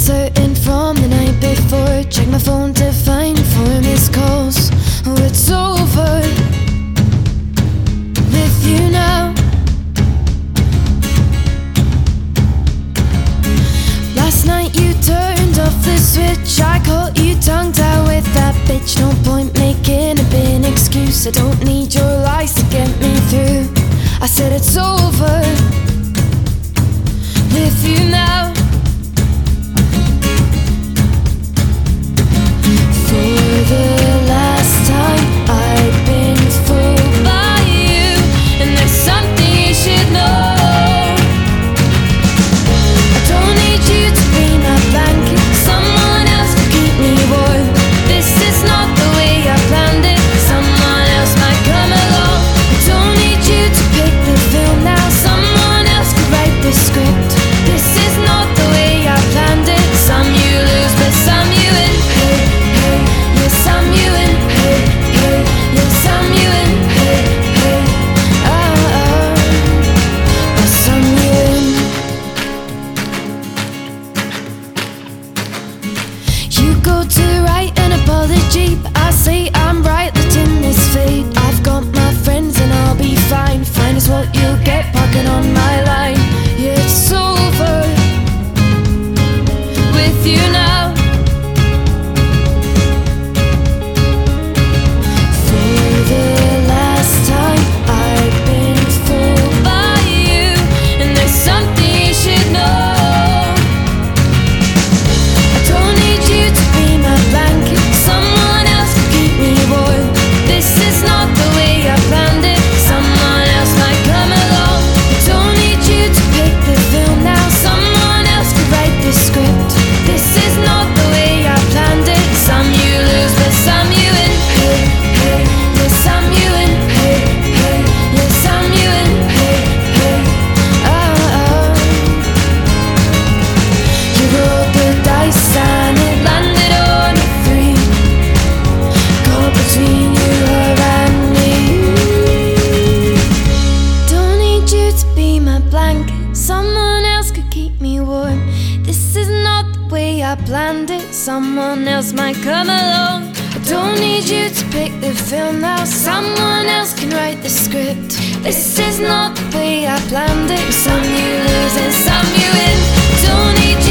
certain from the night before. Check my phone to find 4 missed calls. Oh, it's over with you now. Last night you turned off the switch. I caught you tongue-tied with that bitch. No point making a big excuse. I don't need your lies to get me through. I said it's over with you now. For the last time I've been fooled by you, and there's something you should know. I don't need you to be my blanket. Someone else can keep me warm. This is not the way I planned it. Someone else might come along. I don't need you to pick the film now. Someone else could write the script. This is not the way I planned it. Some you lose, but some you win. Hey, hey, yes, some you win. Hey, hey, yes, some you win. Hey, hey, but some you win. You go to write an apology, but I say I'm right, letting this fade. I've got my friends and I'll be fine. Fine is what you'll get parking on my line. Yeah, it's over with you now. For the last time I've been fooled by you, and there's something you should know. I don't need you to be my blanket. Someone else can keep me warm. This is not the way I planned it. Someone else might come along. I don't need you to pick the film now. Someone else could write the script. This is not the way I planned it. Some you lose, but some you win. Hey, hey, yes, some you win. Hey, hey, yes, some you win. Hey, hey, you rolled the dice and it landed on a 3. Caught between you and me. Don't need you to be my blanket. Someone else could keep me warm. This is not the way I planned it. Someone else might come along. I don't need you to pick the film now. Someone else can write the script. This is not the way I planned it. Some you lose and some you win. Don't need you